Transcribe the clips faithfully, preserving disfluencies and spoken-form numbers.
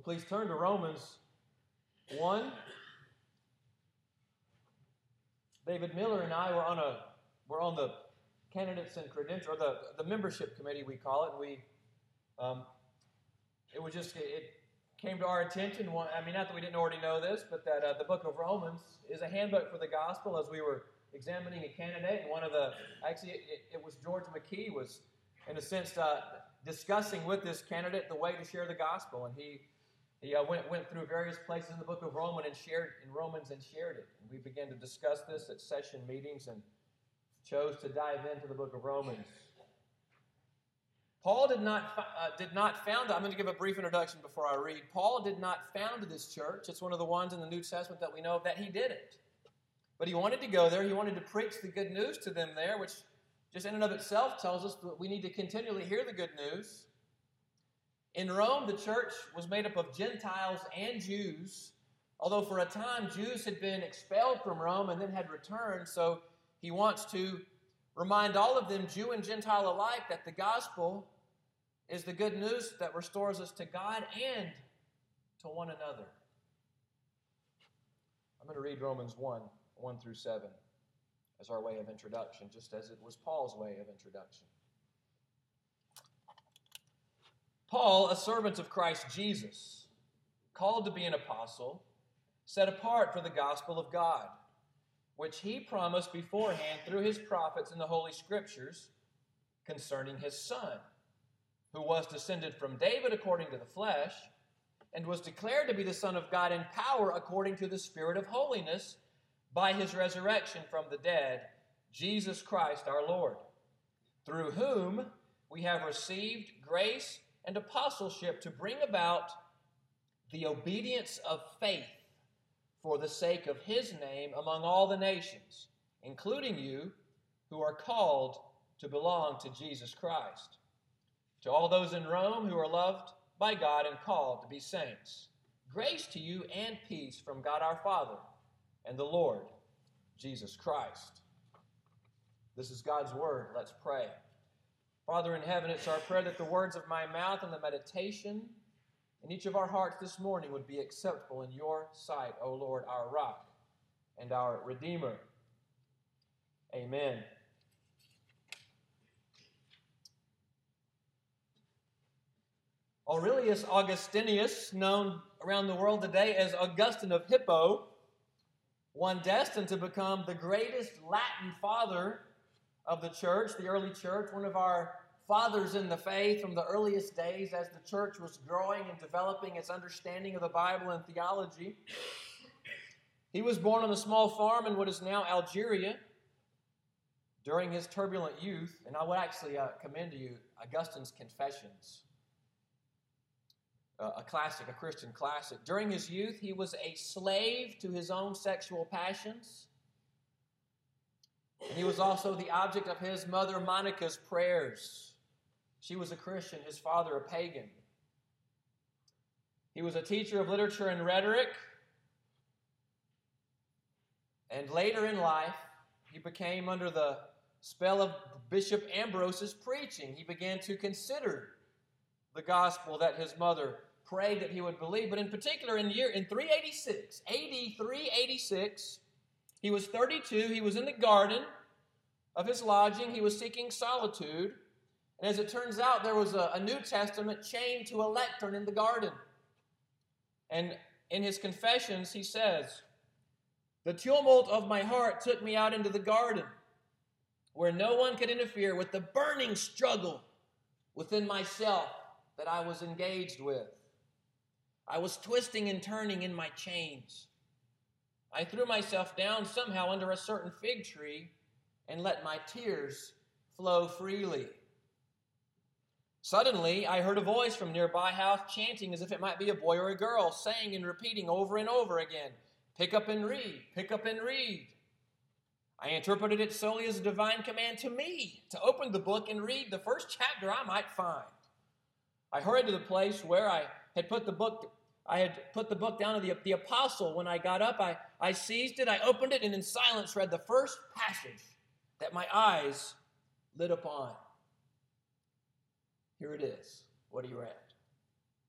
Please turn to Romans one. David Miller and I were on a we're on the candidates and credential, or the, the membership committee, we call it. And we um, it was just it came to our attention. One, I mean, not that we didn't already know this, but that uh, the book of Romans is a handbook for the gospel. As we were examining a candidate, and one of the actually it, it was George McKee was in a sense uh, discussing with this candidate the way to share the gospel, and he. He uh, went, went through various places in the book of Romans and shared in Romans and shared it. And we began to discuss this at session meetings and chose to dive into the book of Romans. Paul did not uh, did not found. I'm going to give a brief introduction before I read. Paul did not found this church. It's one of the ones in the New Testament that we know of that he didn't. But he wanted to go there. He wanted to preach the good news to them there, which just in and of itself tells us that we need to continually hear the good news. In Rome, the church was made up of Gentiles and Jews, although for a time Jews had been expelled from Rome and then had returned. So he wants to remind all of them, Jew and Gentile alike, that the gospel is the good news that restores us to God and to one another. I'm going to read Romans one, one through seven as our way of introduction, just as it was Paul's way of introduction. Paul, a servant of Christ Jesus, called to be an apostle, set apart for the gospel of God, which he promised beforehand through his prophets in the Holy Scriptures concerning his Son, who was descended from David according to the flesh, and was declared to be the Son of God in power according to the Spirit of holiness by his resurrection from the dead, Jesus Christ our Lord, through whom we have received grace and apostleship to bring about the obedience of faith for the sake of his name among all the nations, including you who are called to belong to Jesus Christ. To all those in Rome who are loved by God and called to be saints, grace to you and peace from God our Father and the Lord Jesus Christ. This is God's word. Let's pray. Father in heaven, it's our prayer that the words of my mouth and the meditation in each of our hearts this morning would be acceptable in your sight, O Lord, our rock and our Redeemer. Amen. Aurelius Augustinius, known around the world today as Augustine of Hippo, one destined to become the greatest Latin father of the church, the early church, one of our fathers in the faith from the earliest days as the church was growing and developing its understanding of the Bible and theology. He was born on a small farm in what is now Algeria during his turbulent youth, and I would actually uh, commend to you Augustine's Confessions, uh, a classic, a Christian classic. During his youth, he was a slave to his own sexual passions. And he was also the object of his mother Monica's prayers. She was a Christian, his father a pagan. He was a teacher of literature and rhetoric. And later in life, he became under the spell of Bishop Ambrose's preaching. He began to consider the gospel that his mother prayed that he would believe. But in particular, in year in three eighty-six, A D three eighty-six, he was thirty-two. He was in the garden of his lodging. He was seeking solitude. And as it turns out, there was a, a New Testament chained to a lectern in the garden. And in his Confessions, he says, "The tumult of my heart took me out into the garden, where no one could interfere with the burning struggle within myself that I was engaged with. I was twisting and turning in my chains. I threw myself down somehow under a certain fig tree and let my tears flow freely. Suddenly, I heard a voice from nearby house chanting as if it might be a boy or a girl, saying and repeating over and over again, 'Pick up and read, pick up and read.' I interpreted it solely as a divine command to me to open the book and read the first chapter I might find. I hurried to the place where I had put the book I had put the book down to the, the apostle. When I got up, I, I seized it, I opened it, and in silence read the first passage that my eyes lit upon. Here it is, what he read.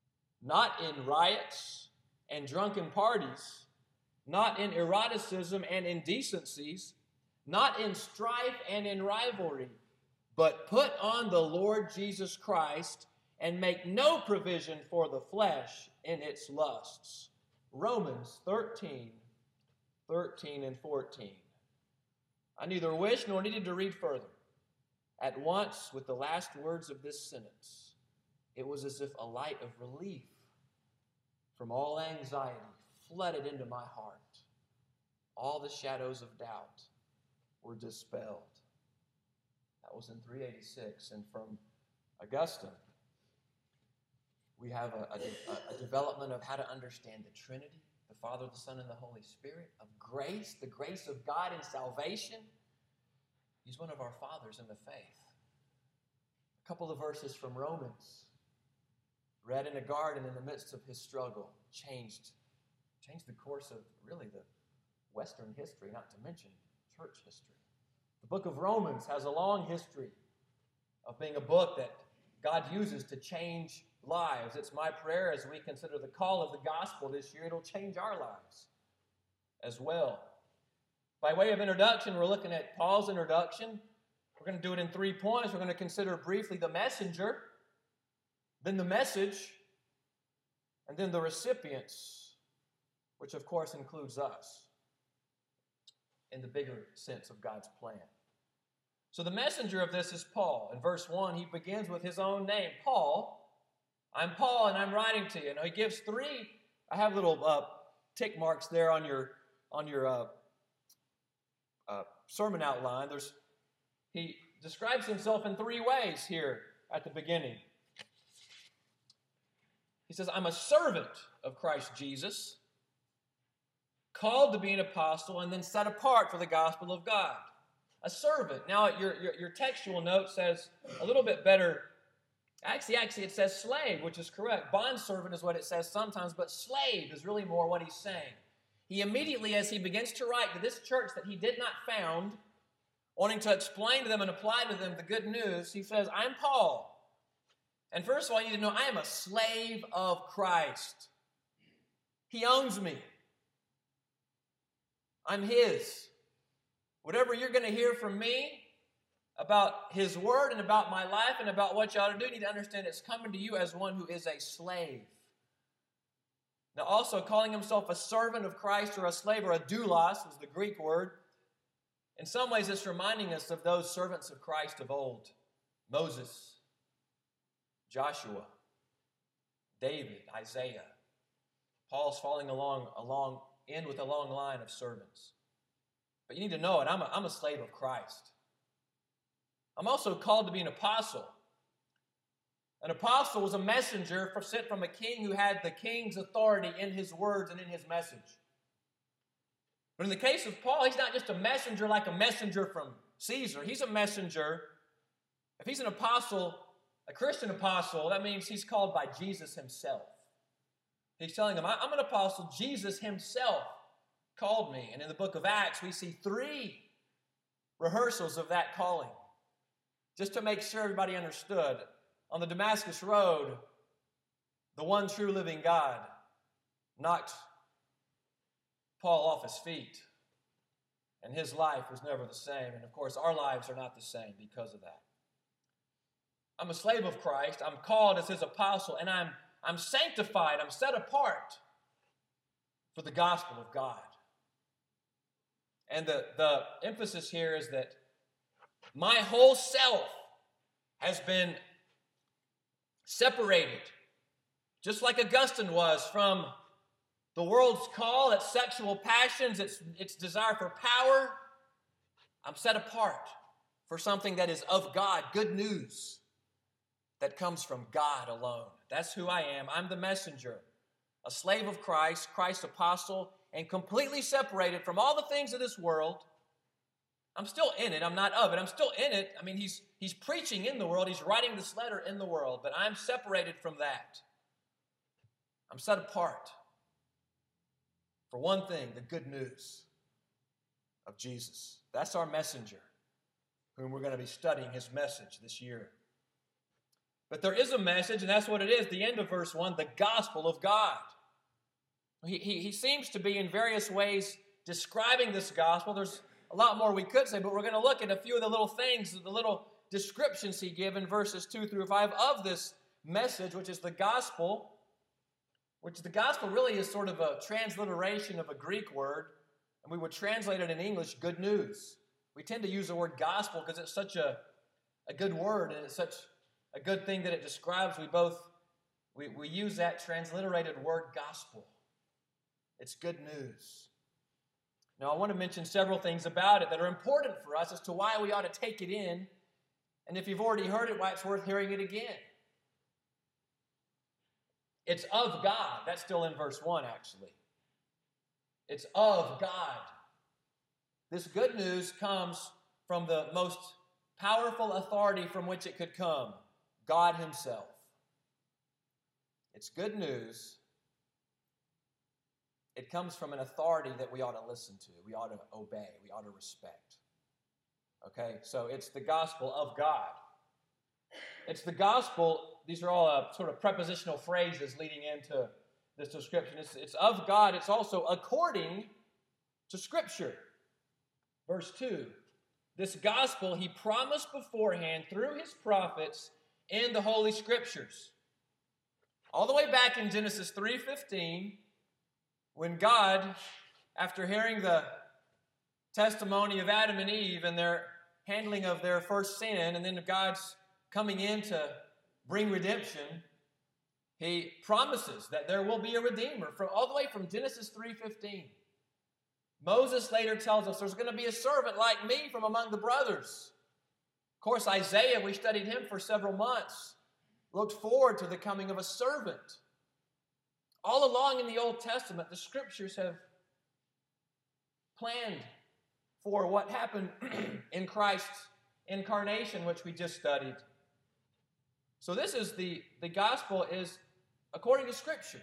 not in riots and drunken parties, not in eroticism and indecencies, not in strife and in rivalry, but put on the Lord Jesus Christ and make no provision for the flesh in its lusts. Romans thirteen, thirteen and fourteen. I neither wish nor needed to read further. At once, with the last words of this sentence, it was as if a light of relief from all anxiety flooded into my heart. All the shadows of doubt were dispelled. That was in three eighty-six. And from Augustine, we have a, a, a development of how to understand the Trinity, the Father, the Son, and the Holy Spirit, of grace, the grace of God in salvation. He's one of our fathers in the faith. A couple of verses from Romans, read in a garden in the midst of his struggle, changed, changed the course of really the Western history, not to mention church history. The book of Romans has a long history of being a book that God uses to change lives. It's my prayer as we consider the call of the gospel this year, it'll change our lives as well. By way of introduction, we're looking at Paul's introduction. We're going to do it in three points. We're going to consider briefly the messenger, then the message, and then the recipients, which of course includes us in the bigger sense of God's plan. So the messenger of this is Paul. In verse one, he begins with his own name, Paul. I'm Paul, and I'm writing to you. Now he gives three. I have little uh, tick marks there on your on your uh, uh, sermon outline. There's he describes himself in three ways here at the beginning. He says, "I'm a servant of Christ Jesus, called to be an apostle, and then set apart for the gospel of God." A servant. Now, your, your, your textual note says a little bit better. Actually, actually, it says slave, which is correct. Bondservant is what it says sometimes, but slave is really more what he's saying. He immediately, as he begins to write to this church that he did not found, wanting to explain to them and apply to them the good news, he says, I'm Paul. And first of all, you need to know, I am a slave of Christ. He owns me. I'm his. Whatever you're going to hear from me about his word and about my life and about what you ought to do, you need to understand it's coming to you as one who is a slave. Now, also calling himself a servant of Christ or a slave or a doulos is the Greek word. In some ways, it's reminding us of those servants of Christ of old. Moses, Joshua, David, Isaiah. Paul's following along, along in with a long line of servants. But you need to know it. I'm a, I'm a slave of Christ. I'm also called to be an apostle. An apostle was a messenger sent from a king who had the king's authority in his words and in his message. But in the case of Paul, he's not just a messenger like a messenger from Caesar. He's a messenger. If he's an apostle, a Christian apostle, that means he's called by Jesus himself. He's telling them, I'm an apostle. Jesus himself called me. And in the book of Acts, we see three rehearsals of that calling. Just to make sure everybody understood, on the Damascus Road, the one true living God knocked Paul off his feet. And his life was never the same. And of course, our lives are not the same because of that. I'm a slave of Christ. I'm called as his apostle. And I'm, I'm sanctified. I'm set apart for the gospel of God. And the, the emphasis here is that my whole self has been separated, just like Augustine was, from the world's call, its sexual passions, its, its desire for power. I'm set apart for something that is of God, good news that comes from God alone. That's who I am. I'm the messenger, a slave of Christ, Christ's apostle, and completely separated from all the things of this world. I'm still in it. I'm not of it. I'm still in it. I mean, he's, he's preaching in the world. He's writing this letter in the world, but I'm separated from that. I'm set apart for one thing, the good news of Jesus. That's our messenger, whom we're going to be studying his message this year. But there is a message, and that's what it is. The end of verse one, the gospel of God. He, he, he seems to be in various ways describing this gospel. There's a lot more we could say, but we're going to look at a few of the little things, the little descriptions he gives in verses two through five of this message, which is the gospel, which the gospel really is sort of a transliteration of a Greek word, and we would translate it in English, good news. We tend to use the word gospel because it's such a, a good word, and it's such a good thing that it describes. We both, we, we use that transliterated word gospel. It's good news. Now, I want to mention several things about it that are important for us as to why we ought to take it in, and if you've already heard it, why it's worth hearing it again. It's of God. That's still in verse one, actually. It's of God. This good news comes from the most powerful authority from which it could come, God himself. It's good news. It comes from an authority that we ought to listen to, we ought to obey, we ought to respect. Okay, so it's the gospel of God. It's the gospel, these are all uh, sort of prepositional phrases leading into this description. It's, it's of God, it's also according to Scripture. Verse two, this gospel he promised beforehand through his prophets in the Holy Scriptures. All the way back in Genesis three fifteen, when God, after hearing the testimony of Adam and Eve and their handling of their first sin, and then God's coming in to bring redemption, he promises that there will be a Redeemer from all the way from Genesis three fifteen. Moses later tells us there's going to be a servant like me from among the brothers. Of course, Isaiah, we studied him for several months, looked forward to the coming of a servant. All along in the Old Testament, the Scriptures have planned for what happened in Christ's incarnation, which we just studied. So this is the, the gospel is according to Scripture.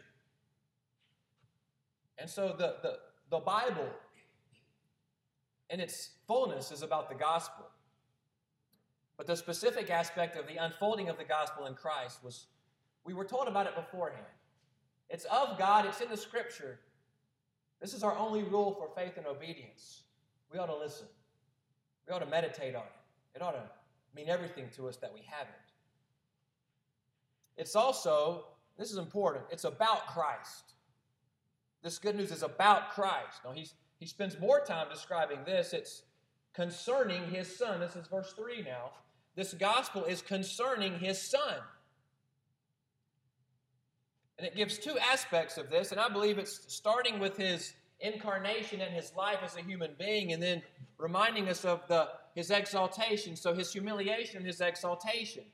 And so the, the, the Bible in its fullness is about the gospel. But the specific aspect of the unfolding of the gospel in Christ was, we were told about it beforehand. It's of God, it's in the Scripture. This is our only rule for faith and obedience. We ought to listen. We ought to meditate on it. It ought to mean everything to us that we have it. It's also, this is important, it's about Christ. This good news is about Christ. Now, he's, he spends more time describing this. It's concerning his Son. This is verse three now. This gospel is concerning his Son. And it gives two aspects of this, and I believe it's starting with his incarnation and his life as a human being, and then reminding us of the, his exaltation, so his humiliation and his exaltation.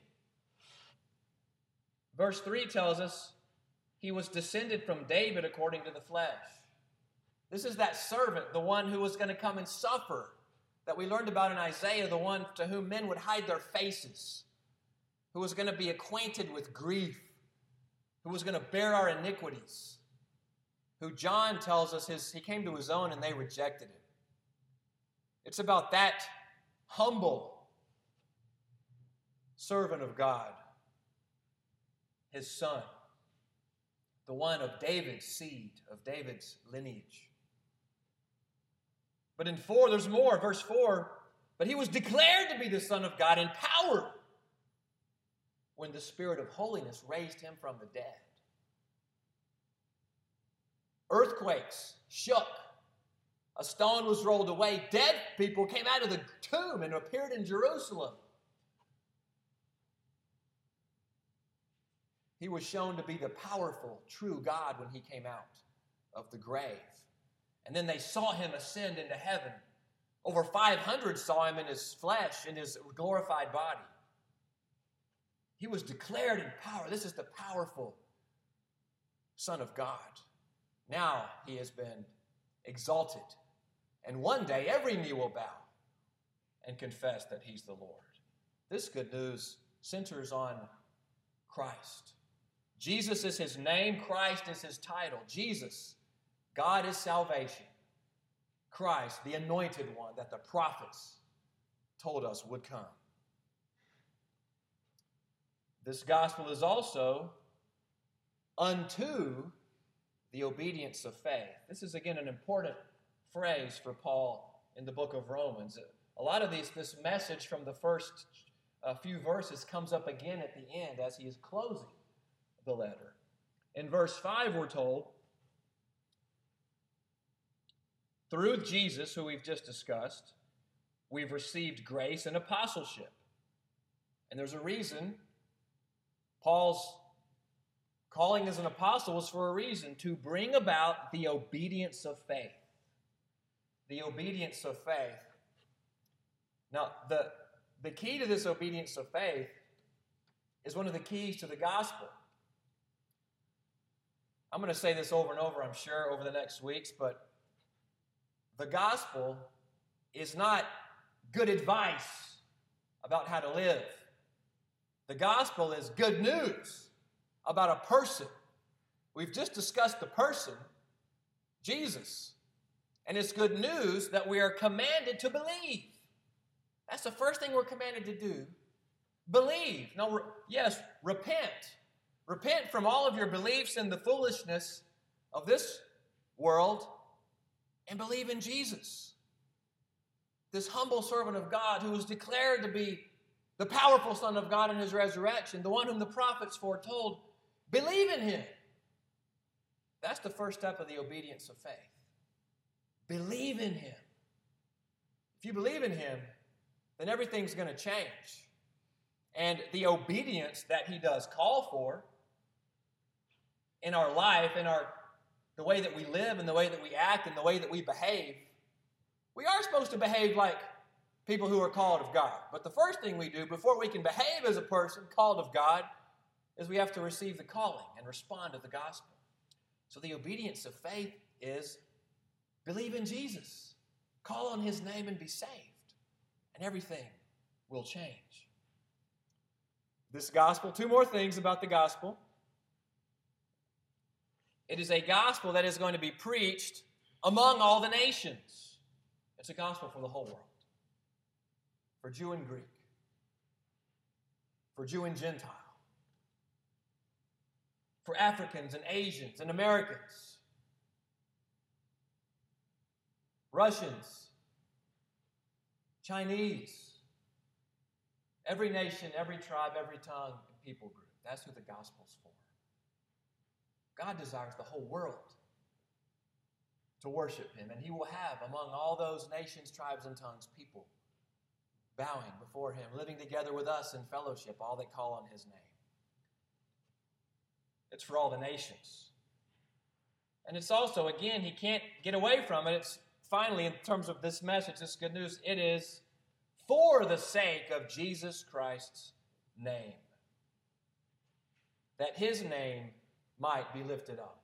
Verse three tells us he was descended from David according to the flesh. This is that servant, the one who was going to come and suffer, that we learned about in Isaiah, the one to whom men would hide their faces, who was going to be acquainted with grief, who was going to bear our iniquities, who John tells us his, he came to his own and they rejected him. It's about that humble servant of God, his Son, the one of David's seed, of David's lineage. But in four, there's more. Verse four, but he was declared to be the Son of God in power when the Spirit of holiness raised him from the dead. Earthquakes shook. A stone was rolled away. Dead people came out of the tomb and appeared in Jerusalem. He was shown to be the powerful, true God when he came out of the grave. And then they saw him ascend into heaven. Over five hundred saw him in his flesh, in his glorified body. He was declared in power. This is the powerful Son of God. Now he has been exalted. And one day every knee will bow and confess that he's the Lord. This good news centers on Christ. Jesus is his name. Christ is his title. Jesus, God is salvation. Christ, the anointed one that the prophets told us would come. This gospel is also unto the obedience of faith. This is, again, an important phrase for Paul in the book of Romans. A lot of these, this message from the first uh, few verses comes up again at the end as he is closing the letter. In verse five, we're told, through Jesus, who we've just discussed, we've received grace and apostleship. And there's a reason Paul's calling as an apostle was for a reason, to bring about the obedience of faith. The obedience of faith. Now, the, the key to this obedience of faith is one of the keys to the gospel. I'm going to say this over and over, I'm sure, over the next weeks, but the gospel is not good advice about how to live. The gospel is good news about a person. We've just discussed the person, Jesus. And it's good news that we are commanded to believe. That's the first thing we're commanded to do. Believe. Now, re- yes, repent. Repent from all of your beliefs and the foolishness of this world and believe in Jesus, this humble servant of God who was declared to be the powerful Son of God in his resurrection, the one whom the prophets foretold. Believe in him. That's the first step of the obedience of faith. Believe in him. If you believe in him, then everything's going to change. And the obedience that he does call for in our life, in our the way that we live and the way that we act and the way that we behave, we are supposed to behave like people who are called of God. But the first thing we do before we can behave as a person called of God is we have to receive the calling and respond to the gospel. So the obedience of faith is believe in Jesus, call on his name and be saved, and everything will change. This gospel, two more things about the gospel. It is a gospel that is going to be preached among all the nations. It's a gospel for the whole world. For Jew and Greek. For Jew and Gentile. For Africans and Asians and Americans. Russians. Chinese. Every nation, every tribe, every tongue, and people group. That's who the gospel's for. God desires the whole world to worship him, and he will have among all those nations, tribes, and tongues people bowing before him, living together with us in fellowship, all that call on his name. It's for all the nations. And it's also, again, he can't get away from it. It's finally, in terms of this message, this good news, it is for the sake of Jesus Christ's name. That his name might be lifted up.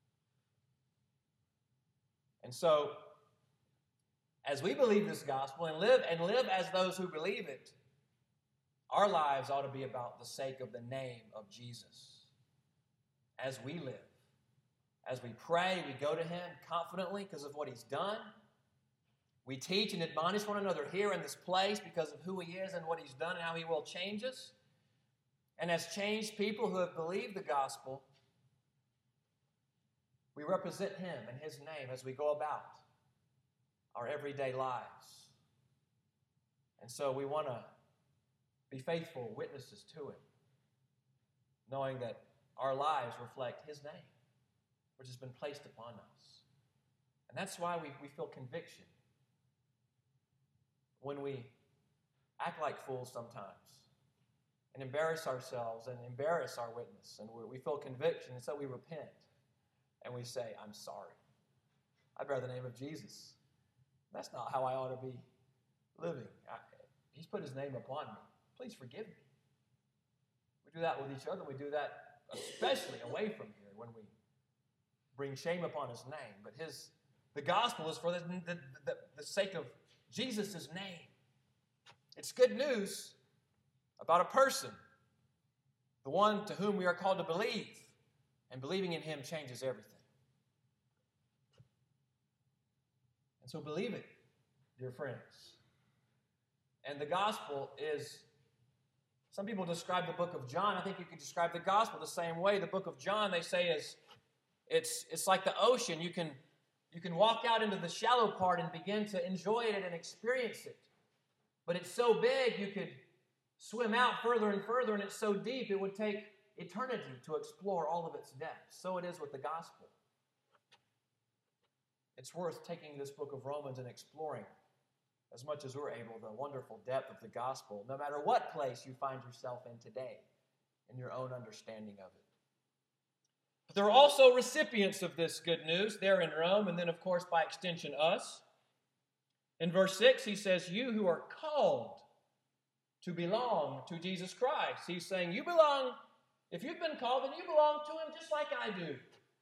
And so, as we believe this gospel and live and live as those who believe it, our lives ought to be about the sake of the name of Jesus. As we live, as we pray, we go to him confidently because of what he's done. We teach and admonish one another here in this place because of who he is and what he's done and how he will change us. And as changed people who have believed the gospel, we represent him and his name as we go about our everyday lives. And so we want to be faithful witnesses to him, knowing that our lives reflect his name, which has been placed upon us. And that's why we, we feel conviction when we act like fools sometimes and embarrass ourselves and embarrass our witness. And we feel conviction, and so we repent. And we say, I'm sorry. I bear the name of Jesus. That's not how I ought to be living. I, he's put his name upon me. Please forgive me. We do that with each other. We do that especially away from here when we bring shame upon his name. But his the gospel is for the, the, the, the sake of Jesus' name. It's good news about a person, the one to whom we are called to believe. And believing in him changes everything. And so believe it, dear friends. And the gospel is Some people describe the book of John. I think you could describe the gospel the same way. The book of John, they say, is it's it's like the ocean. You can you can walk out into the shallow part and begin to enjoy it and experience it. But it's so big you could swim out further and further, and it's so deep it would take eternity to explore all of its depths. So it is with the gospel. It's worth taking this book of Romans and exploring as much as we're able the wonderful depth of the gospel, no matter what place you find yourself in today in your own understanding of it. But there are also recipients of this good news there in Rome, and then, of course, by extension, us. In verse six, he says, you who are called to belong to Jesus Christ. He's saying, you belong, if you've been called, then you belong to him just like I do.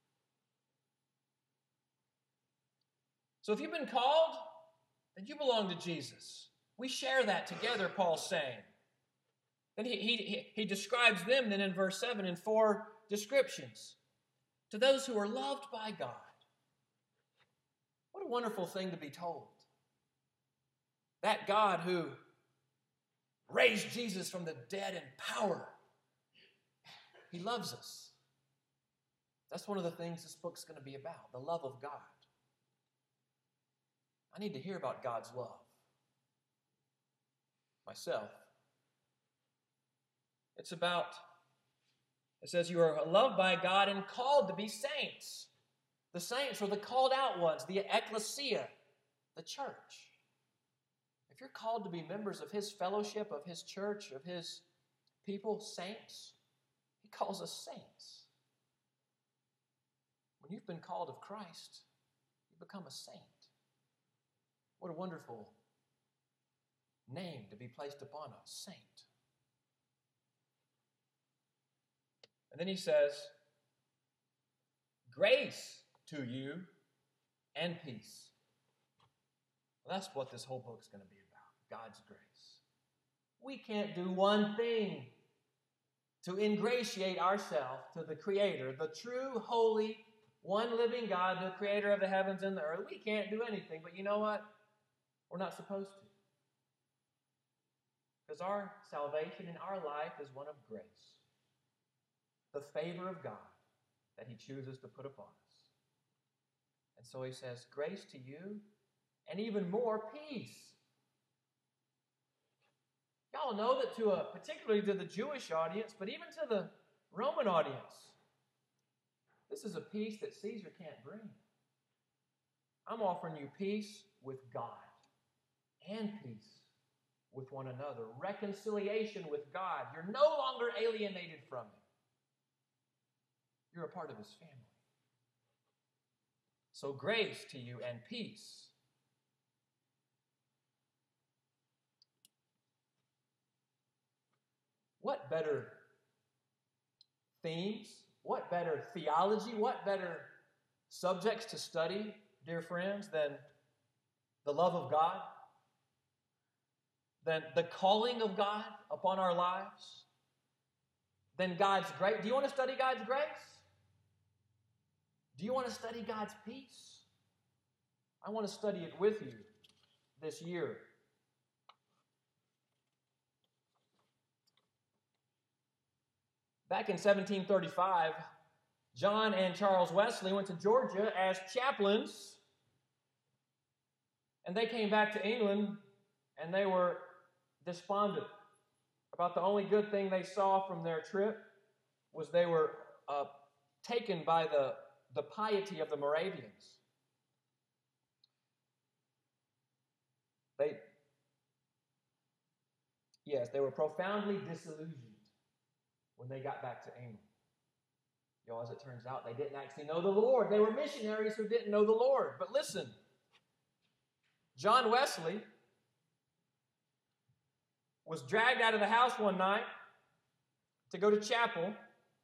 So if you've been called, then you belong to Jesus. We share that together, Paul's saying. Then he, he, he describes them then in verse seven in four descriptions. To those who are loved by God. What a wonderful thing to be told. That God who raised Jesus from the dead in power, he loves us. That's one of the things this book's going to be about, the love of God. I need to hear about God's love myself. It's about, it says you are loved by God and called to be saints. The saints are the called out ones, the ecclesia, the church. If you're called to be members of his fellowship, of his church, of his people, saints, he calls us saints. When you've been called of Christ, you become a saint. What a wonderful name to be placed upon us, saint. And then he says, grace to you and peace. Well, that's what this whole book's going to be about, God's grace. We can't do one thing to ingratiate ourselves to the Creator, the true, holy, one living God, the Creator of the heavens and the earth. We can't do anything, but you know what? We're not supposed to. Because our salvation in our life is one of grace. The favor of God that he chooses to put upon us. And so he says, grace to you and even more peace. Y'all know that to a, particularly to the Jewish audience, but even to the Roman audience, this is a peace that Caesar can't bring. I'm offering you peace with God and peace with one another. Reconciliation with God. You're no longer alienated from him. You're a part of his family. So grace to you and peace. What better themes, what better theology, what better subjects to study, dear friends, than the love of God, than the calling of God upon our lives, than God's grace. Do you want to study God's grace? Do you want to study God's peace? I want to study it with you this year. Back in seventeen thirty-five, John and Charles Wesley went to Georgia as chaplains, and they came back to England, and they were despondent about the only good thing they saw from their trip was they were uh, taken by the, the piety of the Moravians. They, yes, they were profoundly disillusioned when they got back to England. You know, as it turns out, they didn't actually know the Lord. They were missionaries who didn't know the Lord. But listen, John Wesley was dragged out of the house one night to go to chapel.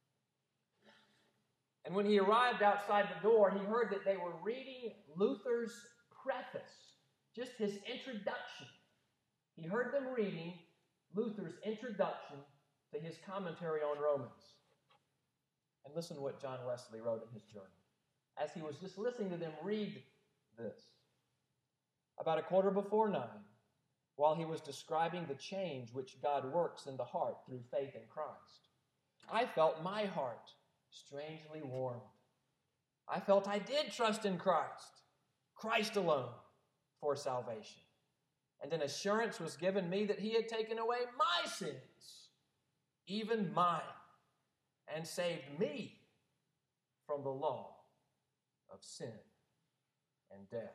And when he arrived outside the door, he heard that they were reading Luther's preface, just his introduction. He heard them reading Luther's introduction to his commentary on Romans. And listen to what John Wesley wrote in his journal. As he was just listening to them read this, about a quarter before nine, while he was describing the change which God works in the heart through faith in Christ. I felt my heart strangely warmed. I felt I did trust in Christ, Christ alone, for salvation. And an assurance was given me that he had taken away my sins, even mine, and saved me from the law of sin and death.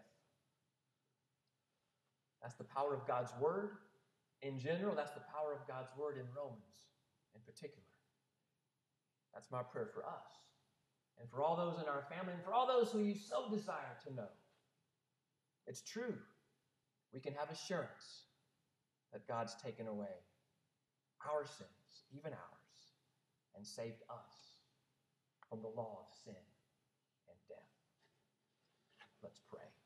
That's the power of God's word in general. That's the power of God's word in Romans in particular. That's my prayer for us and for all those in our family and for all those who you so desire to know. It's true. We can have assurance that God's taken away our sins, even ours, and saved us from the law of sin and death. Let's pray.